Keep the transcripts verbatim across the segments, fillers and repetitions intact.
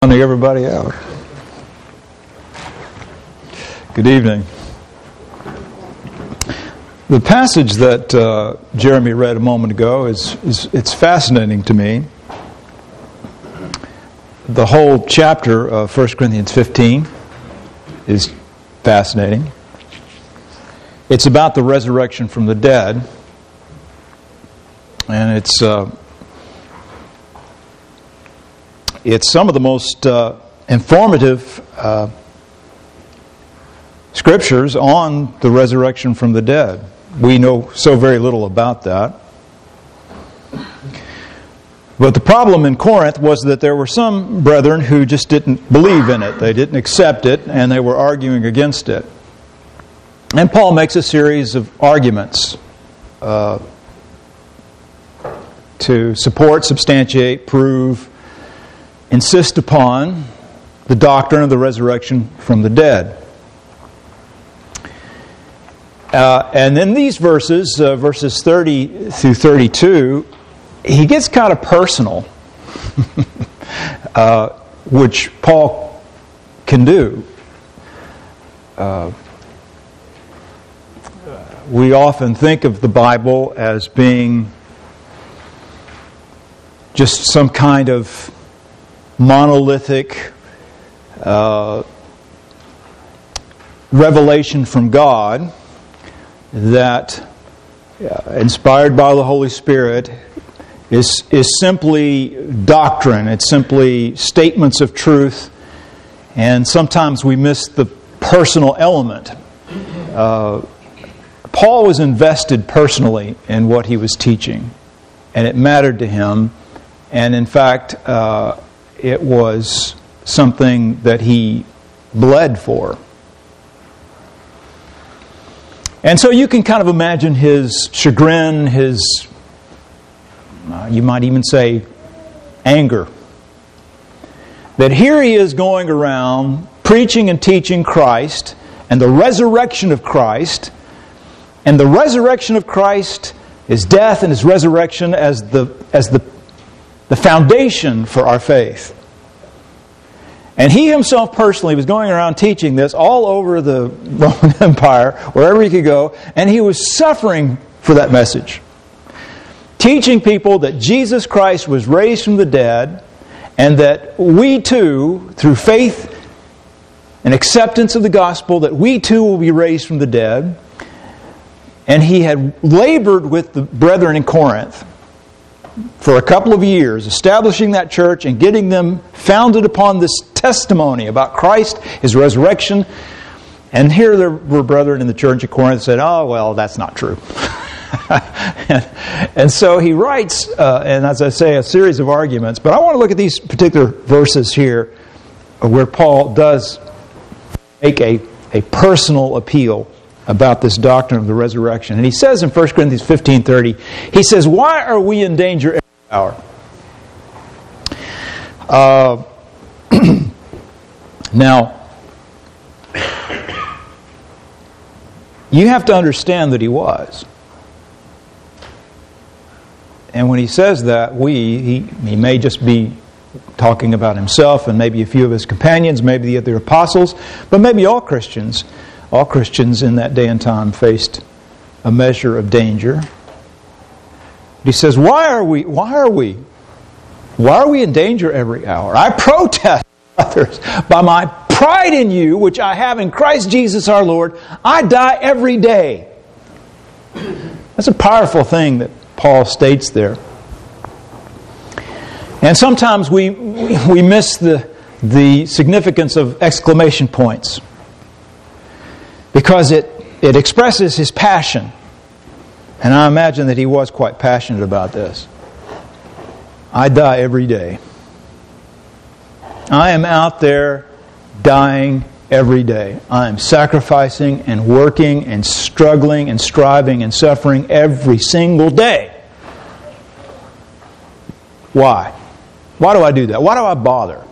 Everybody out. Good evening. The passage that uh, Jeremy read a moment ago is, is it's fascinating to me. The whole chapter of First Corinthians fifteen is fascinating. It's about the resurrection from the dead, and it's uh, It's some of the most uh, informative uh, scriptures on the resurrection from the dead. We know so very little about that. But the problem in Corinth was that there were some brethren who just didn't believe in it. They didn't accept it, and they were arguing against it. And Paul makes a series of arguments uh, to support, substantiate, prove, insist upon the doctrine of the resurrection from the dead. Uh, and in these verses, uh, verses thirty through thirty-two, he gets kind of personal, uh, which Paul can do. Uh, we often think of the Bible as being just some kind of monolithic uh, revelation from God that, uh, inspired by the Holy Spirit, is is simply doctrine. It's simply statements of truth, and sometimes we miss the personal element. Uh, Paul was invested personally in what he was teaching, and it mattered to him, and in fact, uh, it was something that he bled for. And so you can kind of imagine his chagrin, his, uh, you might even say, anger. That here he is going around preaching and teaching Christ and the resurrection of Christ, and the resurrection of Christ, his death and his resurrection as the as the the foundation for our faith. And he himself personally was going around teaching this all over the Roman Empire, wherever he could go, and he was suffering for that message. Teaching people that Jesus Christ was raised from the dead, and that we too, through faith and acceptance of the gospel, that we too will be raised from the dead. And he had labored with the brethren in Corinth for a couple of years, establishing that church and getting them founded upon this testimony about Christ, His resurrection. And here there were brethren in the church at Corinth that said, oh, well, that's not true. and, and so he writes, uh, and as I say, a series of arguments. But I want to look at these particular verses here where Paul does make a, a personal appeal about this doctrine of the resurrection. And he says in First Corinthians fifteen thirty, he says, why are we in danger every hour? Uh, now, you have to understand that he was. And when he says that, we, he, he may just be talking about himself and maybe a few of his companions, maybe the other apostles, but maybe all Christians. All Christians in that day and time faced a measure of danger. He says, why are we, why are we, why are we in danger every hour? I protest, brothers, by my pride in you, which I have in Christ Jesus our Lord, I die every day. That's a powerful thing that Paul states there. And sometimes we we miss the the significance of exclamation points, because it, it expresses his passion. And I imagine that he was quite passionate about this. I die every day. I am out there dying every day. I am sacrificing and working and struggling and striving and suffering every single day. Why? Why do I do that? Why do I bother?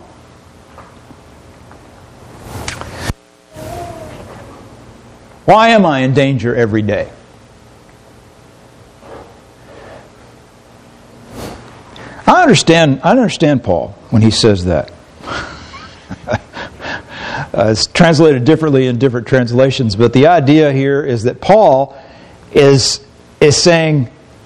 Why am I in danger every day? I understand I understand Paul when he says that. Uh, it's translated differently in different translations, but the idea here is that Paul is is saying,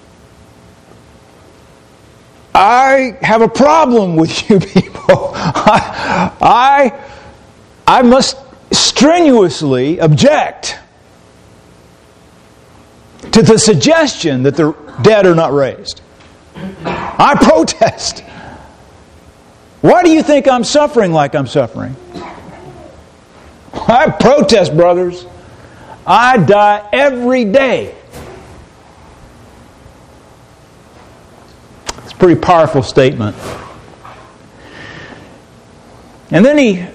I have a problem with you people. I, I, I must strenuously object to the suggestion that the dead are not raised. I protest. Why do you think I'm suffering like I'm suffering? I protest, brothers. I die every day. It's a pretty powerful statement. And then he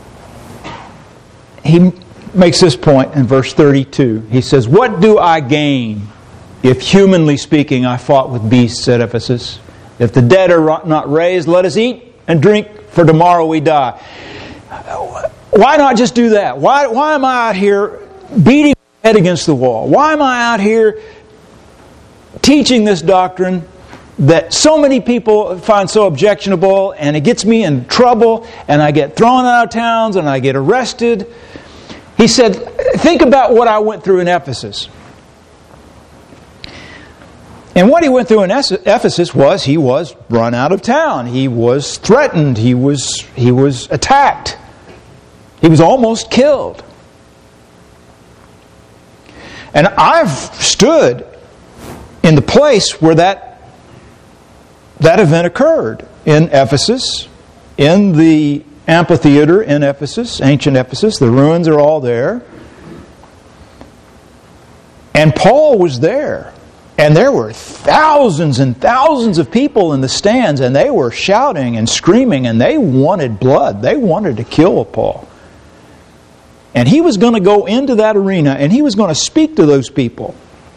he makes this point in verse thirty-two. He says, "What do I gain if, humanly speaking, I fought with beasts at Ephesus? If the dead are not raised, let us eat and drink, for tomorrow we die." Why not just do that? Why, why am I out here beating my head against the wall? Why am I out here teaching this doctrine that so many people find so objectionable, and it gets me in trouble, and I get thrown out of towns, and I get arrested? He said, think about what I went through in Ephesus. And what he went through in Ephesus was he was run out of town. He was threatened. He was, he was attacked. He was almost killed. And I've stood in the place where that, that event occurred in Ephesus, in the amphitheater in Ephesus, ancient Ephesus. The ruins are all there. And Paul was there. And there were thousands and thousands of people in the stands, and they were shouting and screaming, and they wanted blood. They wanted to kill Paul. And he was going to go into that arena, and he was going to speak to those people.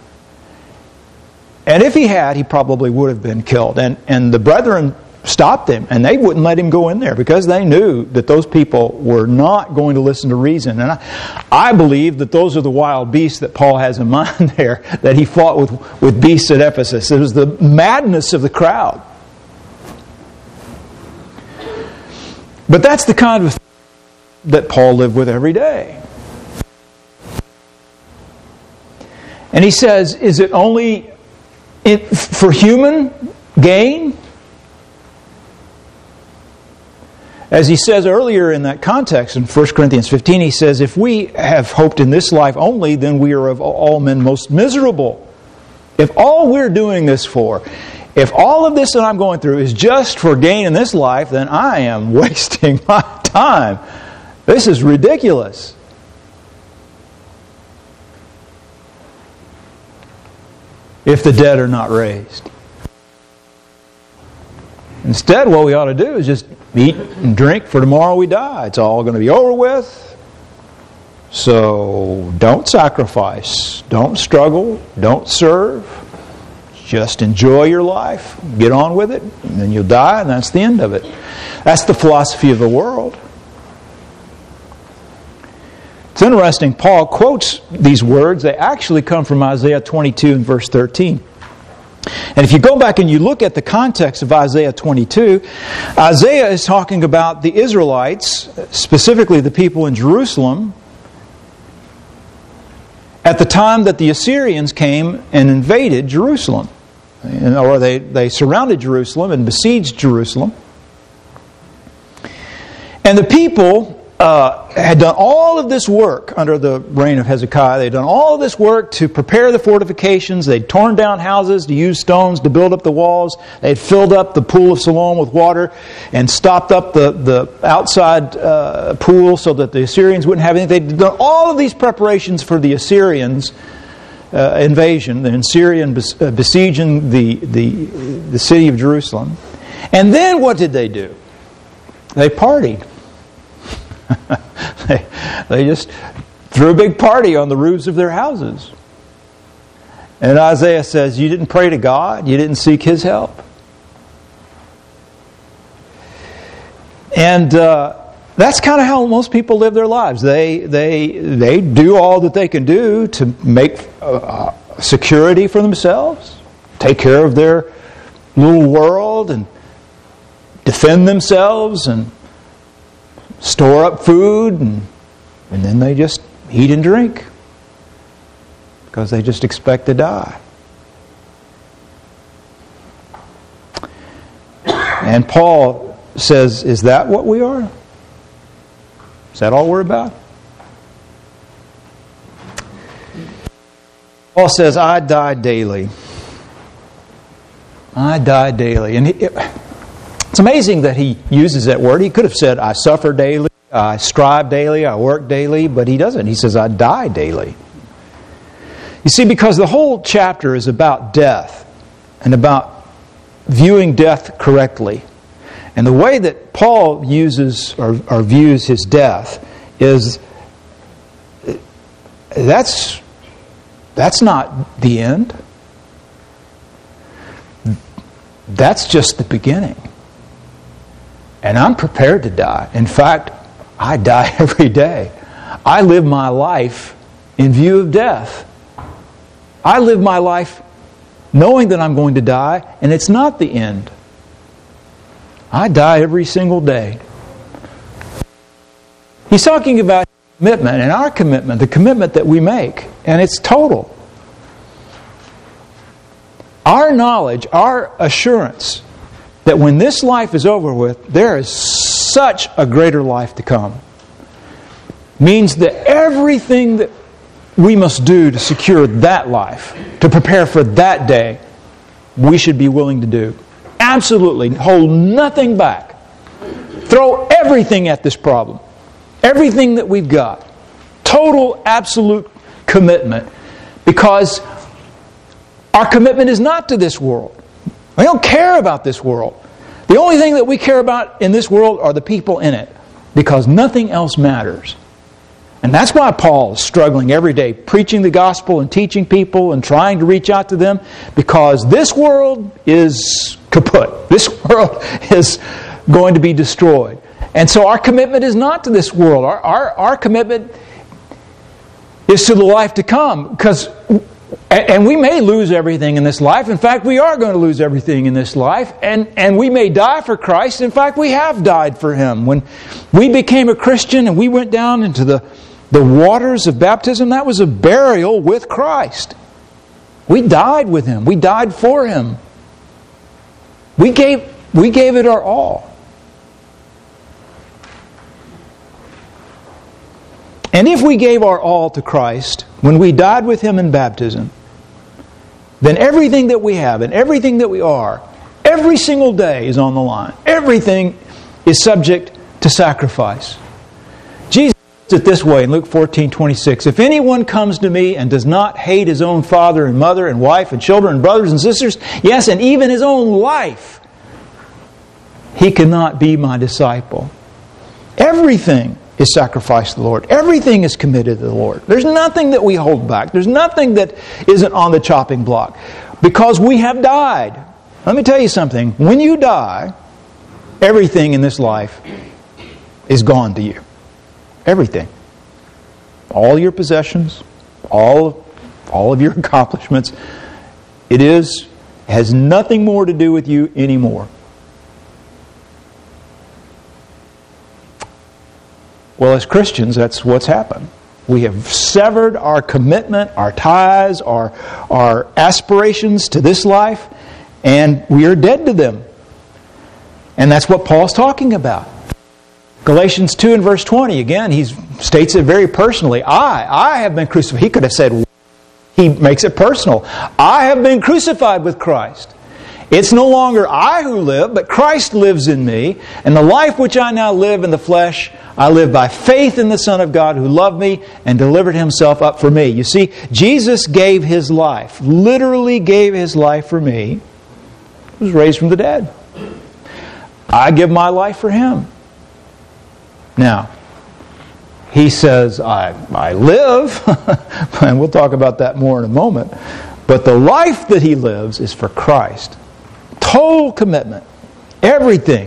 And if he had, he probably would have been killed. And, and the brethren stopped him, and they wouldn't let him go in there because they knew that those people were not going to listen to reason. And I, I believe that those are the wild beasts that Paul has in mind there, that he fought with, with beasts at Ephesus. It was the madness of the crowd. But that's the kind of that Paul lived with every day. And he says, is it only it, for human gain? As he says earlier in that context, in First Corinthians fifteen, he says, if we have hoped in this life only, then we are of all men most miserable. If all we're doing this for, if all of this that I'm going through is just for gain in this life, then I am wasting my time. This is ridiculous. If the dead are not raised. Instead, what we ought to do is just eat and drink, for tomorrow we die. It's all going to be over with. So don't sacrifice. Don't struggle. Don't serve. Just enjoy your life. Get on with it. And then you'll die, and that's the end of it. That's the philosophy of the world. It's interesting, Paul quotes these words. They actually come from Isaiah twenty-two and verse thirteen. And if you go back and you look at the context of Isaiah twenty-two, Isaiah is talking about the Israelites, specifically the people in Jerusalem, at the time that the Assyrians came and invaded Jerusalem. Or they, they surrounded Jerusalem and besieged Jerusalem. And the people Uh, had done all of this work under the reign of Hezekiah. They'd done all of this work to prepare the fortifications. They'd torn down houses to use stones to build up the walls. They'd filled up the pool of Siloam with water and stopped up the, the outside uh, pool so that the Assyrians wouldn't have anything. They'd done all of these preparations for the Assyrians' uh, invasion, the Assyrian bes- uh, besieging the, the, the city of Jerusalem. And then what did they do? They partied. they, they just threw a big party on the roofs of their houses. And Isaiah says, you didn't pray to God? You didn't seek His help? And uh, that's kind of how most people live their lives. They, they, they do all that they can do to make uh, security for themselves, take care of their little world, and defend themselves, and store up food, and, and then they just eat and drink because they just expect to die. And Paul says, is that what we are? Is that all we're about? Paul says, I die daily. I die daily. And it, it's amazing that he uses that word. He could have said, I suffer daily, I strive daily, I work daily, but he doesn't. He says, I die daily. You see, because the whole chapter is about death and about viewing death correctly. And the way that Paul uses or, or views his death is that's that's not the end. That's just the beginning. And I'm prepared to die. In fact, I die every day. I live my life in view of death. I live my life knowing that I'm going to die, and it's not the end. I die every single day. He's talking about commitment and our commitment, the commitment that we make, and it's total. Our knowledge, our assurance that when this life is over with, there is such a greater life to come, means that everything that we must do to secure that life, to prepare for that day, we should be willing to do. Absolutely. Hold nothing back. Throw everything at this problem. Everything that we've got. Total, absolute commitment. Because our commitment is not to this world. We don't care about this world. The only thing that we care about in this world are the people in it. Because nothing else matters. And that's why Paul is struggling every day, preaching the gospel and teaching people and trying to reach out to them, because this world is kaput. This world is going to be destroyed. And so our commitment is not to this world. Our, our, our commitment is to the life to come. Because, and we may lose everything in this life. In fact, we are going to lose everything in this life. And, and we may die for Christ. In fact, we have died for Him. When we became a Christian and we went down into the The waters of baptism, that was a burial with Christ. We died with Him. We died for Him. We gave, we gave it our all. And if we gave our all to Christ when we died with Him in baptism, then everything that we have and everything that we are, every single day is on the line. Everything is subject to sacrifice. Jesus it this way in Luke fourteen twenty-six. If anyone comes to me and does not hate his own father and mother and wife and children and brothers and sisters, yes, and even his own life, he cannot be my disciple. Everything is sacrificed to the Lord. Everything is committed to the Lord. There's nothing that we hold back. There's nothing that isn't on the chopping block. Because we have died. Let me tell you something. When you die, everything in this life is gone to you. Everything. All your possessions, all, all of your accomplishments. It is, has nothing more to do with you anymore. Well, as Christians, that's what's happened. We have severed our commitment, our ties, our, our aspirations to this life, and we are dead to them. And that's what Paul's talking about. Galatians two and verse twenty, again, he states it very personally. I, I have been crucified. He could have said, he makes it personal. I have been crucified with Christ. It's no longer I who live, but Christ lives in me. And the life which I now live in the flesh, I live by faith in the Son of God who loved me and delivered Himself up for me. You see, Jesus gave His life, literally gave His life for me. He was raised from the dead. I give my life for Him. Now, He says, I, I live, and we'll talk about that more in a moment, but the life that He lives is for Christ. Total commitment. Everything.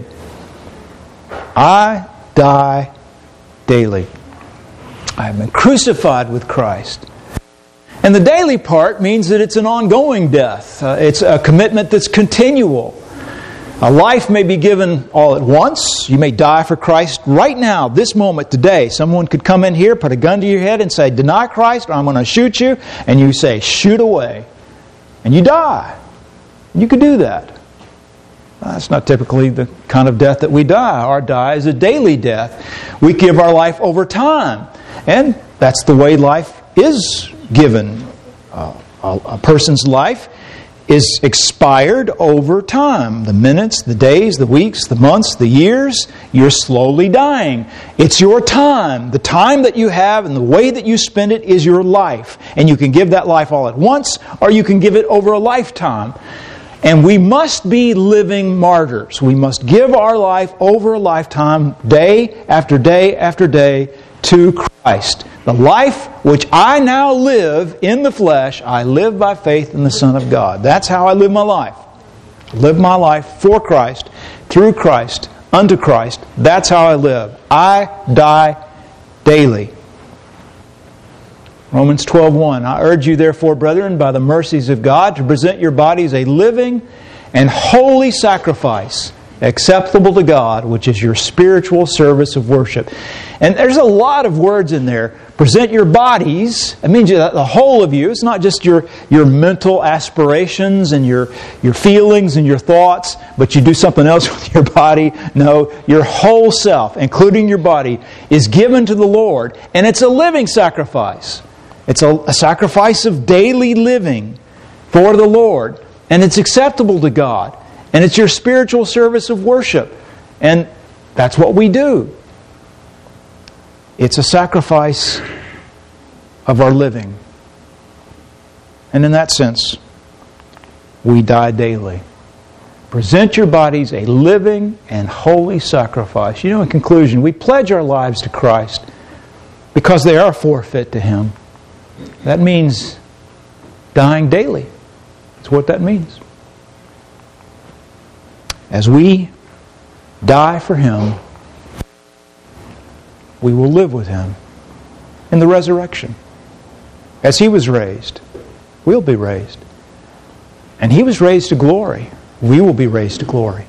I die daily. I have been crucified with Christ. And the daily part means that it's an ongoing death. Uh, it's a commitment that's continual. A life may be given all at once. You may die for Christ right now, this moment, today. Someone could come in here, put a gun to your head and say, deny Christ or I'm going to shoot you. And you say, shoot away. And you die. You could do that. That's not typically the kind of death that we die. Our die is a daily death. We give our life over time. And that's the way life is given. Uh, a, a person's life is expired over time. The minutes, the days, the weeks, the months, the years, you're slowly dying. It's your time. The time that you have and the way that you spend it is your life. And you can give that life all at once, or you can give it over a lifetime. And we must be living martyrs. We must give our life over a lifetime, day after day after day, to Christ. The life which I now live in the flesh, I live by faith in the Son of God. That's how I live my life. I live my life for Christ, through Christ, unto Christ. That's how I live. I die daily. Romans twelve one. I urge you therefore, brethren, by the mercies of God, to present your bodies a living and holy sacrifice, acceptable to God, which is your spiritual service of worship. And there's a lot of words in there. Present your bodies. It means the whole of you. It's not just your, your mental aspirations and your, your feelings and your thoughts, but you do something else with your body. No, your whole self, including your body, is given to the Lord. And it's a living sacrifice. It's a, a sacrifice of daily living for the Lord. And it's acceptable to God. And it's your spiritual service of worship. And that's what we do. It's a sacrifice of our living. And in that sense, we die daily. Present your bodies a living and holy sacrifice. You know, in conclusion, we pledge our lives to Christ because they are forfeit to Him. That means dying daily. That's what that means. As we die for Him, we will live with Him in the resurrection. As He was raised, we'll be raised. And He was raised to glory. We will be raised to glory.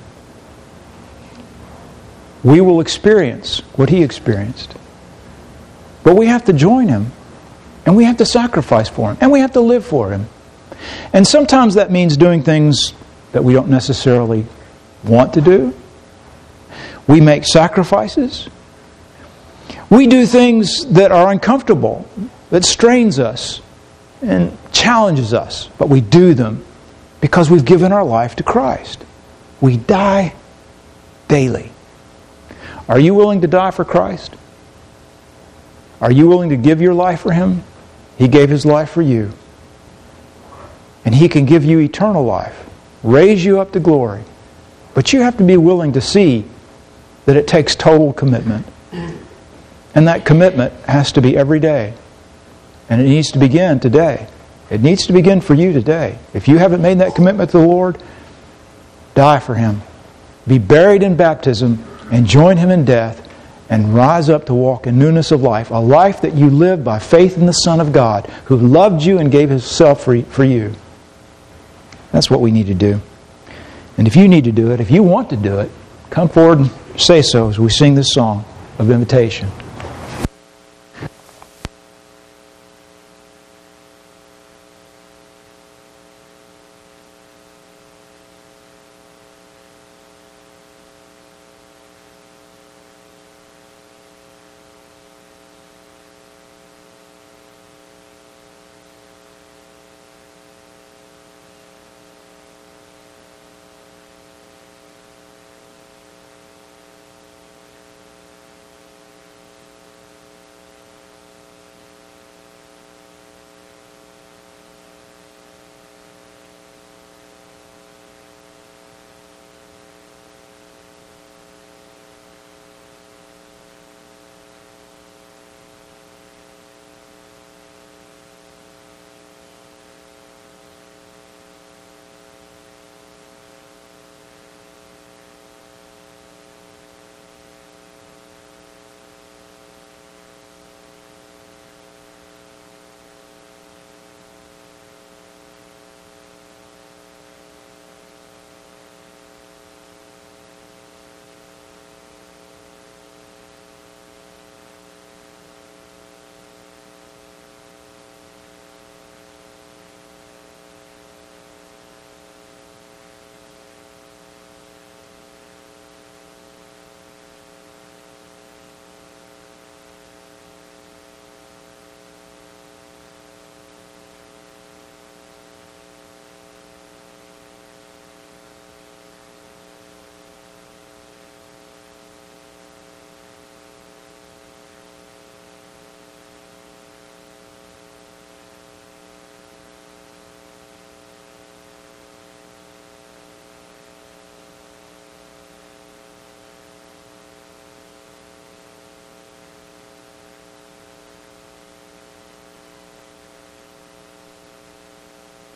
We will experience what He experienced. But we have to join Him. And we have to sacrifice for Him. And we have to live for Him. And sometimes that means doing things that we don't necessarily want to do. We make sacrifices. We do things that are uncomfortable, that strains us and challenges us. But we do them because we've given our life to Christ. We die daily. Are you willing to die for Christ? Are you willing to give your life for Him? He gave His life for you. And He can give you eternal life, raise you up to glory. But you have to be willing to see that it takes total commitment. And that commitment has to be every day. And it needs to begin today. It needs to begin for you today. If you haven't made that commitment to the Lord, die for Him. Be buried in baptism and join Him in death and rise up to walk in newness of life. A life that you live by faith in the Son of God who loved you and gave Himself for, for you. That's what we need to do. And if you need to do it, if you want to do it, come forward and say so as we sing this song of invitation.